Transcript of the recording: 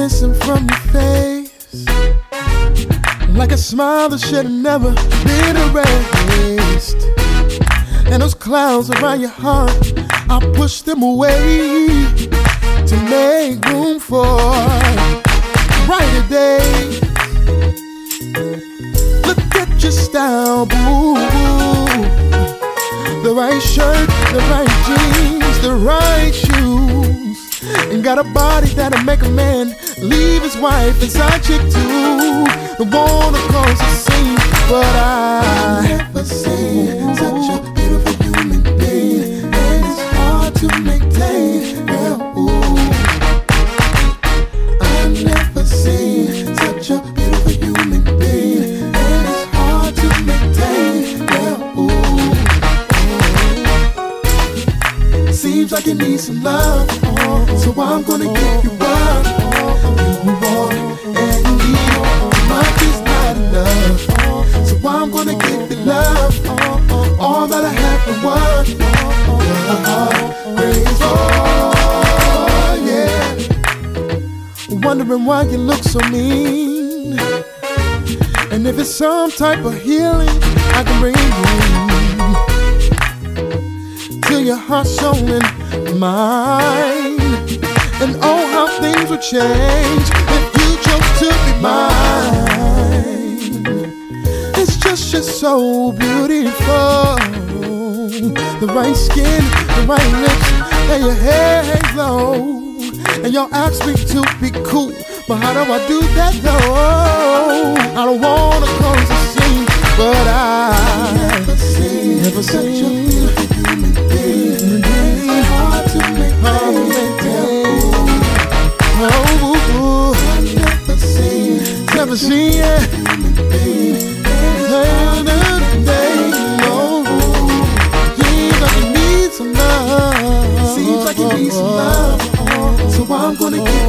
missing from your face, like a smile that should have never been erased. And those clouds around your heart, I'll push them away to make room for brighter days. Look at your style, boo. The right shirt, the right jeans, the right shoes, and got a body that'll make a man leave his wife and side chick too. Don't wanna cause a scene, but I've never seen such a beautiful human being, and it's hard to maintain. Girl, ooh. I've never seen such a beautiful human being, and it's hard to maintain. Girl, ooh. Seems like you need some love, so I'm gonna give you what you want and need. Much is not enough, so I'm gonna give you love, all that I have and what your heart craves for, yeah. Wondering why you look so mean, and if it's some type of healing I can bring you till your heart's showing mine. And oh, how things would change if you chose to be mine. It's just so beautiful. The right skin, the right lips, and your hair hangs low, and your eyes speak to be cool. But how do I do that though? I don't wanna cause a scene, but I've never seen such a beautiful human being. It's hard to maintain. Oh, I've never seen it. Seems like you need some love, so I'm gonna give